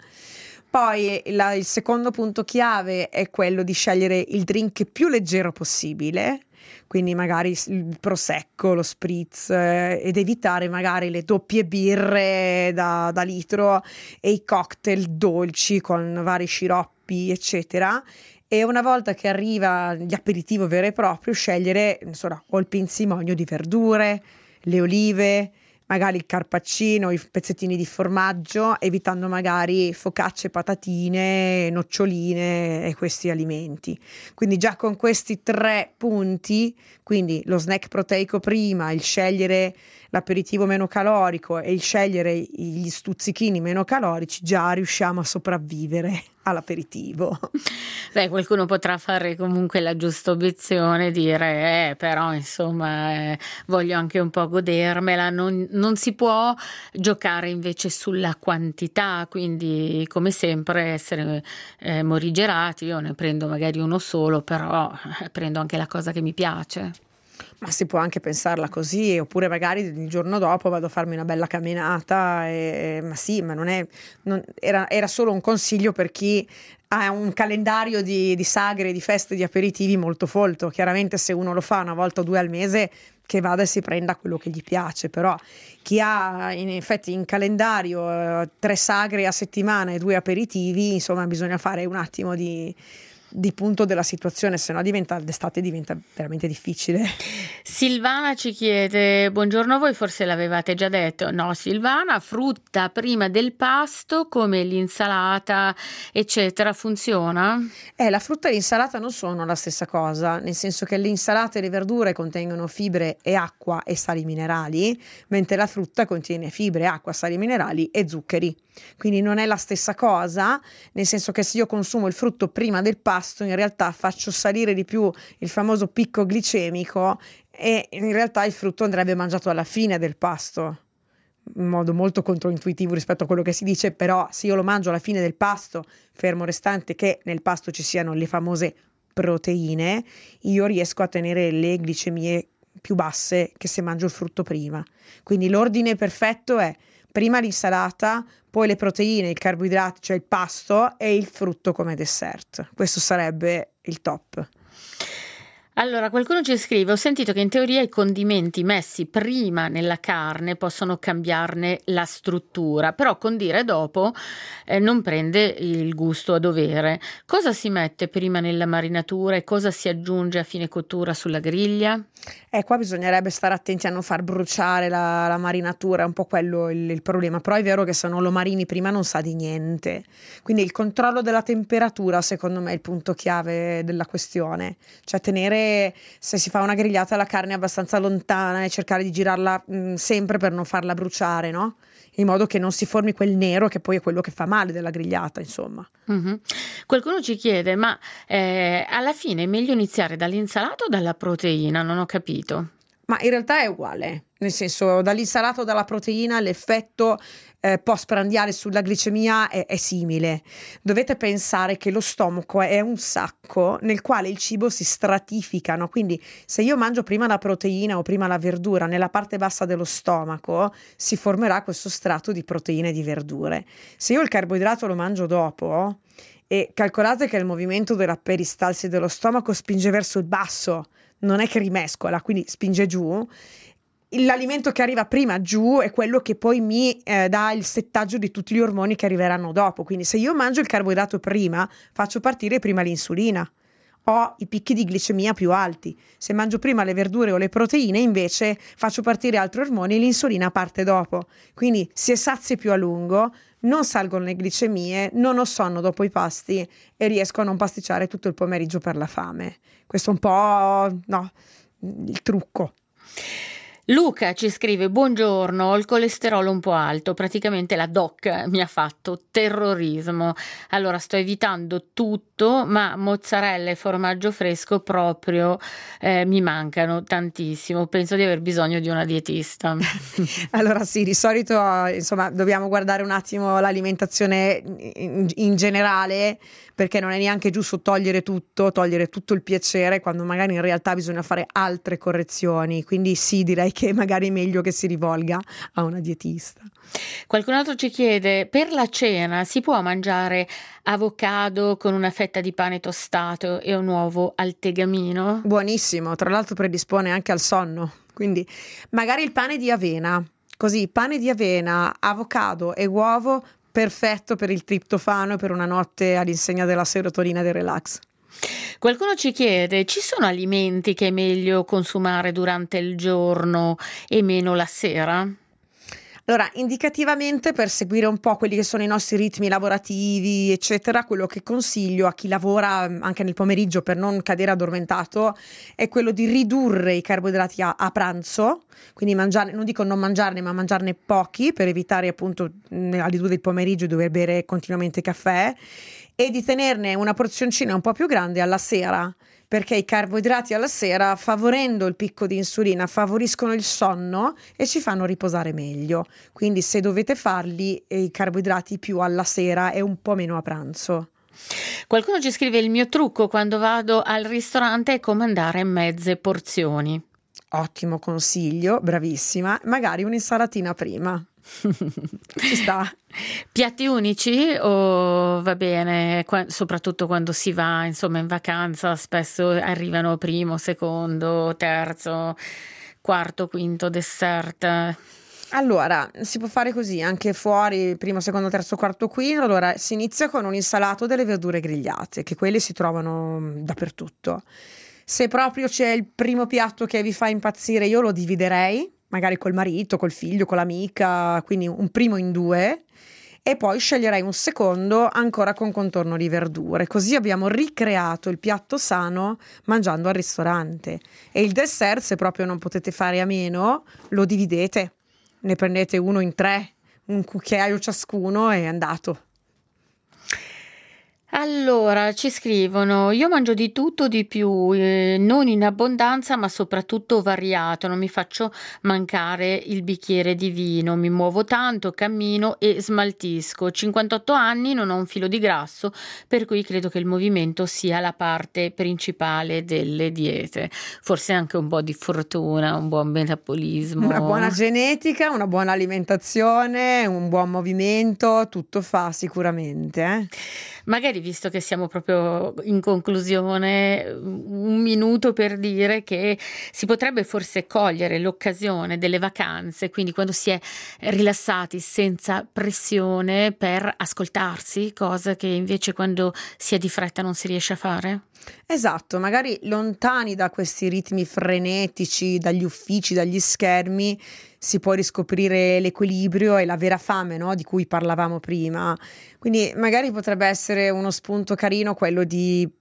Poi la, il secondo punto chiave è quello di scegliere il drink più leggero possibile, quindi magari il prosecco, lo spritz, eh, ed evitare magari le doppie birre da, da litro e i cocktail dolci con vari sciroppi, eccetera. E una volta che arriva l'aperitivo vero e proprio, scegliere insomma, o il pinzimonio di verdure, le olive, magari il carpaccino, i pezzettini di formaggio, evitando magari focacce, patatine, noccioline e questi alimenti. Quindi già con questi tre punti, quindi lo snack proteico prima, il scegliere l'aperitivo meno calorico e il scegliere gli stuzzichini meno calorici, già riusciamo a sopravvivere all'aperitivo. Beh, qualcuno potrà fare comunque la giusta obiezione, dire eh, però insomma eh, voglio anche un po' godermela, non, non si può giocare invece sulla quantità, quindi come sempre essere eh, morigerati. Io ne prendo magari uno solo, però eh, prendo anche la cosa che mi piace. Ma si può anche pensarla così, oppure magari il giorno dopo vado a farmi una bella camminata, e, ma sì, ma non è, non, era, era solo un consiglio per chi ha un calendario di, di sagre, di feste, di aperitivi molto folto. Chiaramente se uno lo fa una volta o due al mese, che vada e si prenda quello che gli piace, però chi ha in effetti in calendario eh, tre sagre a settimana e due aperitivi, insomma bisogna fare un attimo di... di punto della situazione, se no diventa d'estate diventa veramente difficile. Silvana ci chiede: buongiorno a voi, forse l'avevate già detto. No, Silvana, frutta prima del pasto come l'insalata eccetera funziona? Eh, la frutta e l'insalata non sono la stessa cosa, nel senso che l'insalata e le verdure contengono fibre e acqua e sali minerali, mentre la frutta contiene fibre, acqua, sali minerali e zuccheri. Quindi non è la stessa cosa, nel senso che se io consumo il frutto prima del pasto, in realtà faccio salire di più il famoso picco glicemico e in realtà il frutto andrebbe mangiato alla fine del pasto, in modo molto controintuitivo rispetto a quello che si dice, però se io lo mangio alla fine del pasto, fermo restante che nel pasto ci siano le famose proteine, io riesco a tenere le glicemie più basse che se mangio il frutto prima. Quindi l'ordine perfetto è prima l'insalata, poi le proteine, il carboidrato, cioè il pasto, e il frutto come dessert. Questo sarebbe il top. Allora, qualcuno ci scrive: ho sentito che in teoria i condimenti messi prima nella carne possono cambiarne la struttura, però condire dopo eh, non prende il gusto a dovere. Cosa si mette prima nella marinatura e cosa si aggiunge a fine cottura sulla griglia? Eh, qua bisognerebbe stare attenti a non far bruciare la, la marinatura, è un po' quello il, il problema, però è vero che se non lo marini prima non sa di niente, quindi il controllo della temperatura secondo me è il punto chiave della questione, cioè tenere, se si fa una grigliata, la carne abbastanza lontana e cercare di girarla mh, sempre per non farla bruciare, no? in modo che non si formi quel nero che poi è quello che fa male della grigliata, insomma. Mm-hmm. Qualcuno ci chiede, ma eh, alla fine è meglio iniziare dall'insalata o dalla proteina? Non ho capito. Ma in realtà è uguale, nel senso dall'insalata o dalla proteina l'effetto eh, postprandiale sulla glicemia è, è simile. Dovete pensare che lo stomaco è un sacco nel quale il cibo si stratifica, no? Quindi se io mangio prima la proteina o prima la verdura, nella parte bassa dello stomaco si formerà questo strato di proteine e di verdure. Se io il carboidrato lo mangio dopo, e calcolate che il movimento della peristalsi dello stomaco spinge verso il basso, non è che rimescola, quindi spinge giù. L'alimento che arriva prima giù è quello che poi mi eh, dà il settaggio di tutti gli ormoni che arriveranno dopo. Quindi se io mangio il carboidrato prima, faccio partire prima l'insulina, ho i picchi di glicemia più alti. Se mangio prima le verdure o le proteine, invece faccio partire altri ormoni e l'insulina parte dopo. Quindi si è sazi più a lungo, non salgono le glicemie, non ho sonno dopo i pasti e riesco a non pasticciare tutto il pomeriggio per la fame. Questo è un po', no, il trucco. Luca ci scrive: buongiorno, ho il colesterolo un po' alto, praticamente la doc mi ha fatto terrorismo, allora sto evitando tutto, ma mozzarella e formaggio fresco proprio eh, mi mancano tantissimo, penso di aver bisogno di una dietista. Allora sì, di solito insomma dobbiamo guardare un attimo l'alimentazione in, in generale, perché non è neanche giusto togliere tutto, togliere tutto il piacere, quando magari in realtà bisogna fare altre correzioni. Quindi sì, direi che magari è meglio che si rivolga a una dietista. Qualcun altro ci chiede: per la cena si può mangiare avocado con una fetta di pane tostato e un uovo al tegamino? Buonissimo, tra l'altro predispone anche al sonno, quindi magari il pane di avena, così pane di avena, avocado e uovo, perfetto per il triptofano e per una notte all'insegna della serotonina e del relax. Qualcuno ci chiede: ci sono alimenti che è meglio consumare durante il giorno e meno la sera? Allora, indicativamente, per seguire un po' quelli che sono i nostri ritmi lavorativi, eccetera, quello che consiglio a chi lavora anche nel pomeriggio per non cadere addormentato è quello di ridurre i carboidrati a, a pranzo, quindi mangiare, non dico non mangiarne, ma mangiarne pochi per evitare appunto alle due del pomeriggio di dover bere continuamente caffè, e di tenerne una porzioncina un po' più grande alla sera, perché i carboidrati alla sera, favorendo il picco di insulina, favoriscono il sonno e ci fanno riposare meglio. Quindi se dovete farli, i carboidrati più alla sera e un po' meno a pranzo. Qualcuno ci scrive: il mio trucco quando vado al ristorante è comandare mezze porzioni. Ottimo consiglio, bravissima. Magari un'insalatina prima. Ci sta. Piatti unici o va bene, qua, soprattutto quando si va insomma in vacanza, spesso arrivano primo, secondo, terzo, quarto, quinto dessert. Allora, si può fare così anche fuori, primo, secondo, terzo, quarto, quinto. Allora, si inizia con un insalato delle verdure grigliate, che quelle si trovano dappertutto. Se proprio c'è il primo piatto che vi fa impazzire, io lo dividerei, magari col marito, col figlio, con l'amica, quindi un primo in due, e poi sceglierei un secondo ancora con contorno di verdure. Così abbiamo ricreato il piatto sano mangiando al ristorante. E il dessert, se proprio non potete fare a meno, lo dividete. Ne prendete uno in tre, un cucchiaio ciascuno e è andato. Allora, ci scrivono: io mangio di tutto di più, eh, non in abbondanza, ma soprattutto variato, non mi faccio mancare il bicchiere di vino, mi muovo tanto, cammino e smaltisco. cinquantotto anni, non ho un filo di grasso, per cui credo che il movimento sia la parte principale delle diete. Forse anche un po' di fortuna, un buon metabolismo. Una buona genetica, una buona alimentazione, un buon movimento, tutto fa sicuramente, eh? Magari, visto che siamo proprio in conclusione, un minuto per dire che si potrebbe forse cogliere l'occasione delle vacanze, quindi quando si è rilassati senza pressione, per ascoltarsi, cosa che invece quando si è di fretta non si riesce a fare? Esatto, magari lontani da questi ritmi frenetici, dagli uffici, dagli schermi, si può riscoprire l'equilibrio e la vera fame, no? Di cui parlavamo prima. Quindi magari potrebbe essere uno spunto carino quello di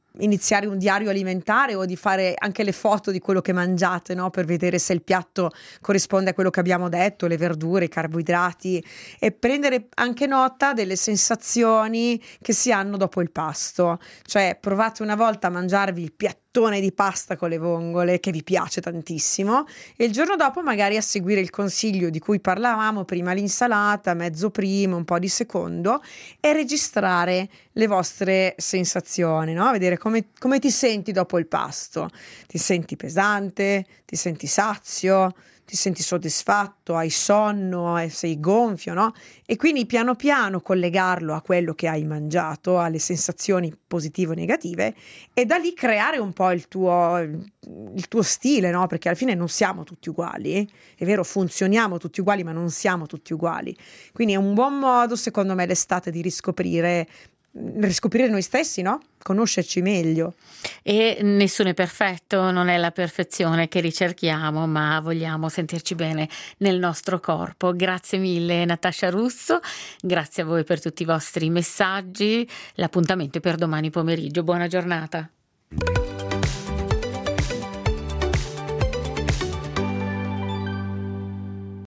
iniziare un diario alimentare o di fare anche le foto di quello che mangiate, no? Per vedere se il piatto corrisponde a quello che abbiamo detto, le verdure, i carboidrati, e prendere anche nota delle sensazioni che si hanno dopo il pasto. Cioè, provate una volta a mangiarvi il piattone di pasta con le vongole che vi piace tantissimo e il giorno dopo magari a seguire il consiglio di cui parlavamo prima, l'insalata, mezzo primo, un po' di secondo, e registrare le vostre sensazioni, no? Vedere come, come ti senti dopo il pasto. Ti senti pesante? Ti senti sazio? Ti senti soddisfatto? Hai sonno? Eh, Sei gonfio, no? E quindi piano piano collegarlo a quello che hai mangiato, alle sensazioni positive o negative, e da lì creare un po' il tuo, il tuo stile, no? Perché alla fine non siamo tutti uguali, è vero, funzioniamo tutti uguali, ma non siamo tutti uguali. Quindi è un buon modo, secondo me, l'estate di riscoprire riscoprire noi stessi, no? Conoscerci meglio. E nessuno è perfetto, non è la perfezione che ricerchiamo, ma vogliamo sentirci bene nel nostro corpo. Grazie mille Natascia Russo, grazie a voi per tutti i vostri messaggi. L'appuntamento è per domani pomeriggio. Buona giornata.